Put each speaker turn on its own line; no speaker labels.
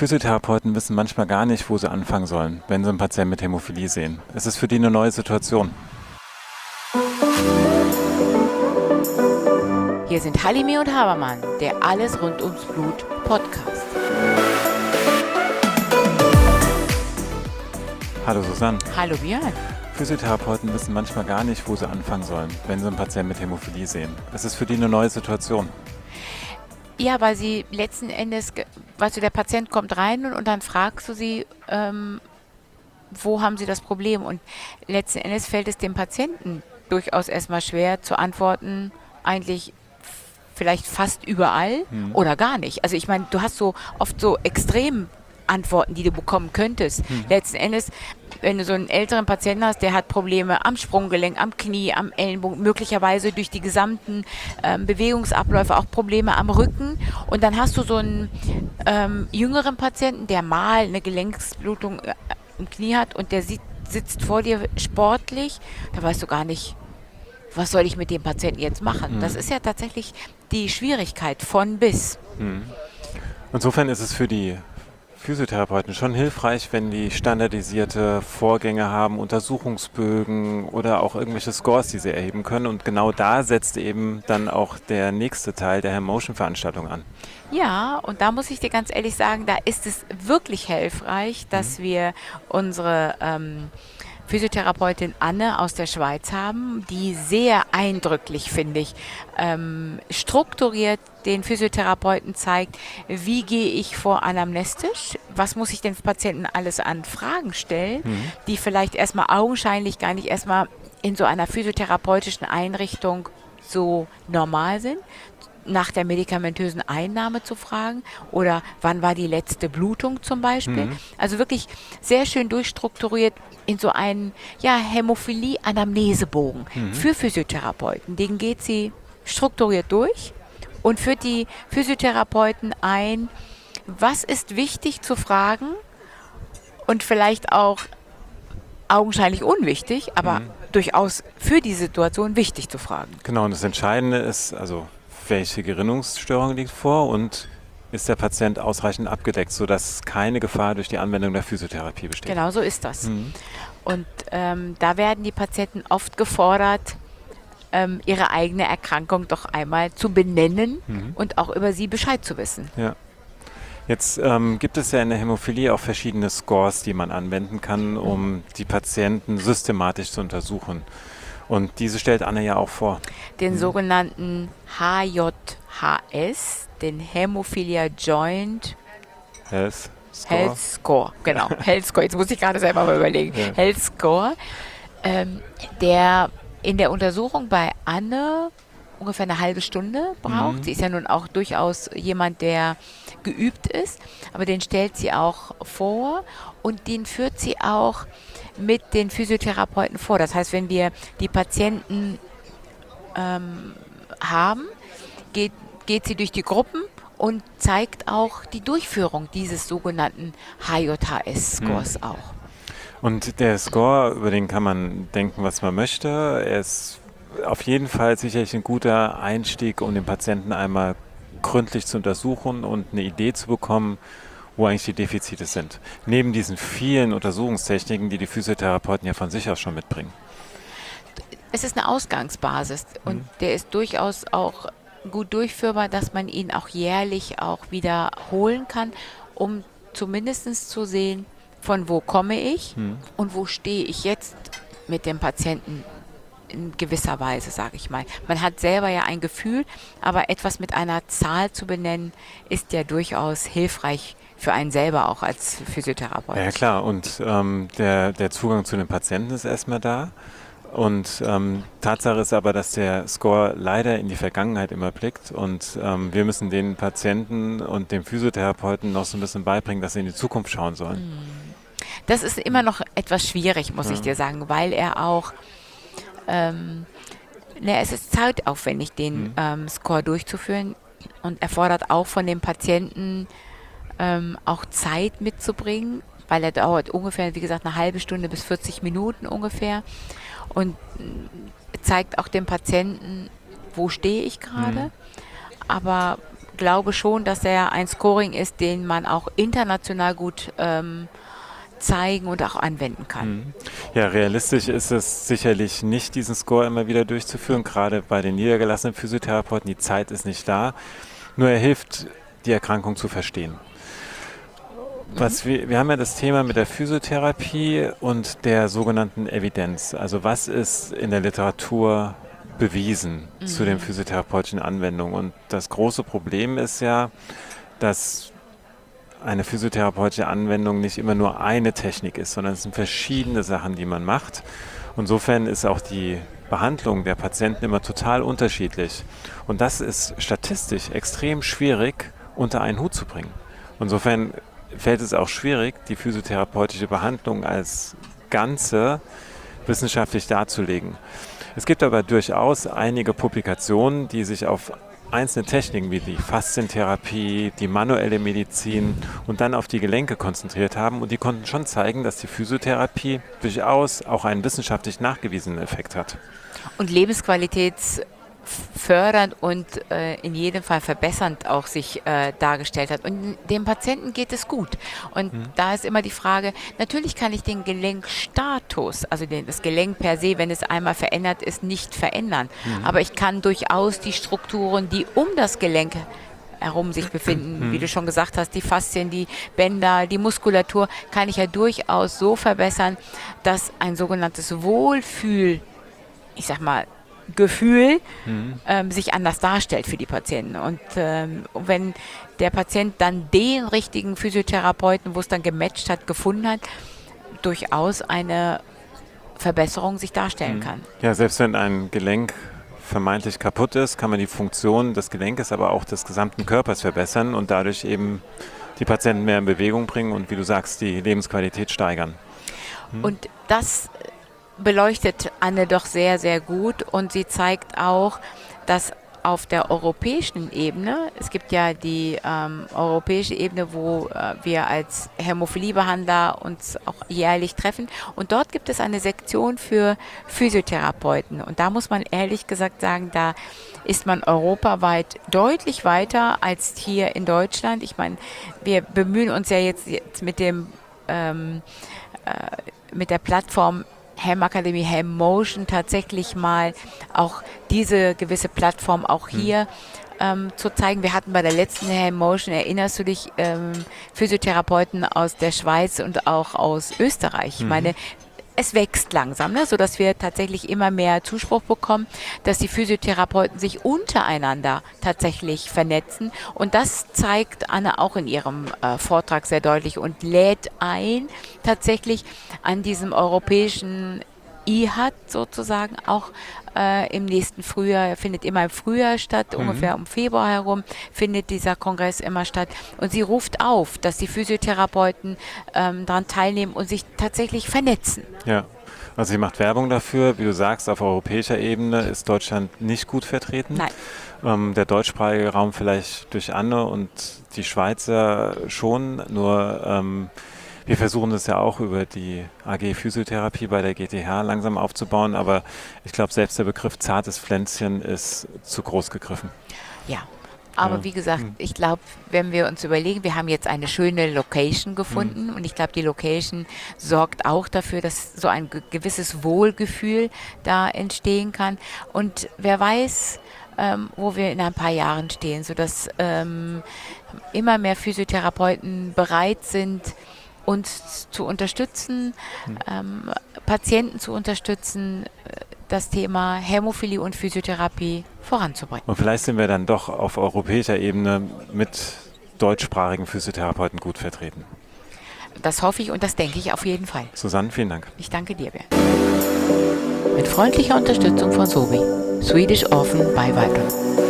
Physiotherapeuten wissen manchmal gar nicht, wo sie anfangen sollen, wenn sie einen Patienten mit Hämophilie sehen. Es ist für die eine neue Situation.
Hier sind Halime und Habermann, der Alles rund ums Blut Podcast.
Hallo Susanne.
Hallo Björn.
Physiotherapeuten wissen manchmal gar nicht, wo sie anfangen sollen, wenn sie einen Patienten mit Hämophilie sehen. Es ist für die eine neue Situation.
Ja, weil sie letzten Endes, weißt du, der Patient kommt rein und dann fragst du sie, wo haben sie das Problem? Und letzten Endes fällt es dem Patienten durchaus erstmal schwer zu antworten, eigentlich vielleicht fast überall oder gar nicht. Also ich meine, du hast so oft so extrem Antworten, die du bekommen könntest. Letzten Endes, wenn du so einen älteren Patienten hast, der hat Probleme am Sprunggelenk, am Knie, am Ellenbogen, möglicherweise durch die gesamten Bewegungsabläufe auch Probleme am Rücken. Und dann hast du so einen jüngeren Patienten, der mal eine Gelenksblutung im Knie hat und der sitzt vor dir sportlich. Da weißt du gar nicht, was soll ich mit dem Patienten jetzt machen? Das ist ja tatsächlich die Schwierigkeit von bis.
Insofern ist es für die Physiotherapeuten schon hilfreich, wenn die standardisierte Vorgänge haben, Untersuchungsbögen oder auch irgendwelche Scores, die sie erheben können. Und genau da setzt eben dann auch der nächste Teil der Hair-Motion-Veranstaltung an.
Ja, und da muss ich dir ganz ehrlich sagen, da ist es wirklich hilfreich, dass wir unsere Physiotherapeutin Anne aus der Schweiz haben, die sehr eindrücklich, finde ich, strukturiert den Physiotherapeuten zeigt, wie gehe ich vor anamnestisch, was muss ich den Patienten alles an Fragen stellen, die vielleicht erstmal augenscheinlich gar nicht erstmal in so einer physiotherapeutischen Einrichtung so normal sind, nach der medikamentösen Einnahme zu fragen oder wann war die letzte Blutung zum Beispiel. Also wirklich sehr schön durchstrukturiert in so einen Hämophilie-Anamnesebogen für Physiotherapeuten. Den geht sie strukturiert durch und führt die Physiotherapeuten ein, was ist wichtig zu fragen und vielleicht auch augenscheinlich unwichtig, aber durchaus für die Situation wichtig zu fragen.
Genau, und das Entscheidende ist, also welche Gerinnungsstörung liegt vor und ist der Patient ausreichend abgedeckt, sodass keine Gefahr durch die Anwendung der Physiotherapie besteht.
Genau so ist das. Und da werden die Patienten oft gefordert, ihre eigene Erkrankung doch einmal zu benennen und auch über sie Bescheid zu wissen.
Ja. Jetzt gibt es ja in der Hämophilie auch verschiedene Scores, die man anwenden kann, um die Patienten systematisch zu untersuchen. Und diese stellt Anne ja auch vor.
Den sogenannten HJHS, den Hämophilia Joint
Health
Score. Genau, Health Score. Jetzt muss ich gerade selber mal überlegen.
Ja.
Health Score, der in der Untersuchung bei Anne ungefähr eine halbe Stunde braucht. Sie ist ja nun auch durchaus jemand, der geübt ist, aber den stellt sie auch vor und den führt sie auch mit den Physiotherapeuten vor. Das heißt, wenn wir die Patienten haben, geht sie durch die Gruppen und zeigt auch die Durchführung dieses sogenannten HJHS-Scores auch.
Und der Score, über den kann man denken, was man möchte. Er ist auf jeden Fall sicherlich ein guter Einstieg, um den Patienten einmal gründlich zu untersuchen und eine Idee zu bekommen, wo eigentlich die Defizite sind. Neben diesen vielen Untersuchungstechniken, die die Physiotherapeuten ja von sich aus schon mitbringen.
Es ist eine Ausgangsbasis und der ist durchaus auch gut durchführbar, dass man ihn auch jährlich auch wiederholen kann, um zumindest zu sehen, von wo komme ich und wo stehe ich jetzt mit dem Patienten in gewisser Weise, sage ich mal. Man hat selber ja ein Gefühl, aber etwas mit einer Zahl zu benennen, ist ja durchaus hilfreich für einen selber auch als Physiotherapeut.
Ja klar, und der Zugang zu den Patienten ist erstmal da. Und Tatsache ist aber, dass der Score leider in die Vergangenheit immer blickt und wir müssen den Patienten und dem Physiotherapeuten noch so ein bisschen beibringen, dass sie in die Zukunft schauen sollen.
Das ist immer noch etwas schwierig, muss ich dir sagen, weil er auch es ist zeitaufwendig, den Score durchzuführen und erfordert auch von dem Patienten auch Zeit mitzubringen, weil er dauert ungefähr, wie gesagt, eine halbe Stunde bis 40 Minuten ungefähr und zeigt auch dem Patienten, wo stehe ich gerade, aber glaube schon, dass er ein Scoring ist, den man auch international gut zeigen und auch anwenden kann.
Ja, realistisch ist es sicherlich nicht, diesen Score immer wieder durchzuführen, gerade bei den niedergelassenen Physiotherapeuten. Die Zeit ist nicht da. Nur er hilft, die Erkrankung zu verstehen. Wir haben ja das Thema mit der Physiotherapie und der sogenannten Evidenz. Also was ist in der Literatur bewiesen zu den physiotherapeutischen Anwendungen? Und das große Problem ist ja, dass eine physiotherapeutische Anwendung nicht immer nur eine Technik ist, sondern es sind verschiedene Sachen, die man macht. Insofern ist auch die Behandlung der Patienten immer total unterschiedlich. Und das ist statistisch extrem schwierig unter einen Hut zu bringen. Insofern fällt es auch schwierig, die physiotherapeutische Behandlung als Ganze wissenschaftlich darzulegen. Es gibt aber durchaus einige Publikationen, die sich auf einzelne Techniken wie die Faszientherapie, die manuelle Medizin und dann auf die Gelenke konzentriert haben. Und die konnten schon zeigen, dass die Physiotherapie durchaus auch einen wissenschaftlich nachgewiesenen Effekt hat.
Und lebensqualitätsfördernd und in jedem Fall verbessernd auch sich dargestellt hat. Und dem Patienten geht es gut. Und da ist immer die Frage, natürlich kann ich den Gelenkstatus, also das Gelenk per se, wenn es einmal verändert ist, nicht verändern. Aber ich kann durchaus die Strukturen, die um das Gelenk herum sich befinden, wie du schon gesagt hast, die Faszien, die Bänder, die Muskulatur, kann ich ja durchaus so verbessern, dass ein sogenanntes Wohlfühl, ich sag mal, Gefühl sich anders darstellt für die Patienten. Und wenn der Patient dann den richtigen Physiotherapeuten, wo es dann gematcht hat, gefunden hat, durchaus eine Verbesserung sich darstellen kann.
Ja, selbst wenn ein Gelenk vermeintlich kaputt ist, kann man die Funktion des Gelenkes, aber auch des gesamten Körpers verbessern und dadurch eben die Patienten mehr in Bewegung bringen und, wie du sagst, die Lebensqualität steigern.
Und das beleuchtet Anne doch sehr, sehr gut und sie zeigt auch, dass auf der europäischen Ebene, es gibt ja die europäische Ebene, wo wir als Hämophiliebehandler uns auch jährlich treffen und dort gibt es eine Sektion für Physiotherapeuten und da muss man ehrlich gesagt sagen, da ist man europaweit deutlich weiter als hier in Deutschland. Ich meine, wir bemühen uns ja jetzt mit dem mit der Plattform Hämakademie Hämotion tatsächlich mal auch diese gewisse Plattform auch hier zu zeigen. Wir hatten bei der letzten Hämotion, erinnerst du dich, Physiotherapeuten aus der Schweiz und auch aus Österreich. Ich meine, es wächst langsam, ne, sodass wir tatsächlich immer mehr Zuspruch bekommen, dass die Physiotherapeuten sich untereinander tatsächlich vernetzen. Und das zeigt Anne auch in ihrem Vortrag sehr deutlich und lädt ein, tatsächlich an diesem europäischen IHAT sozusagen auch im nächsten Frühjahr, findet immer im Frühjahr statt, ungefähr um Februar herum findet dieser Kongress immer statt. Und sie ruft auf, dass die Physiotherapeuten daran teilnehmen und sich tatsächlich vernetzen.
Ja, also sie macht Werbung dafür. Wie du sagst, auf europäischer Ebene ist Deutschland nicht gut vertreten.
Nein.
Der deutschsprachige Raum vielleicht durch Anne und die Schweizer schon, nur wir versuchen das ja auch über die AG Physiotherapie bei der GTH langsam aufzubauen, aber ich glaube, selbst der Begriff zartes Pflänzchen ist zu groß gegriffen.
Ja, aber wie gesagt, ich glaube, wenn wir uns überlegen, wir haben jetzt eine schöne Location gefunden und ich glaube, die Location sorgt auch dafür, dass so ein gewisses Wohlgefühl da entstehen kann und wer weiß, wo wir in ein paar Jahren stehen, sodass immer mehr Physiotherapeuten bereit sind, uns zu unterstützen, Patienten zu unterstützen, das Thema Hämophilie und Physiotherapie voranzubringen.
Und vielleicht sind wir dann doch auf europäischer Ebene mit deutschsprachigen Physiotherapeuten gut vertreten.
Das hoffe ich und das denke ich auf jeden Fall.
Susanne, vielen Dank.
Ich danke dir, Bernd. Mit freundlicher Unterstützung von Sobi, Swedish Orphan Beiwaltung.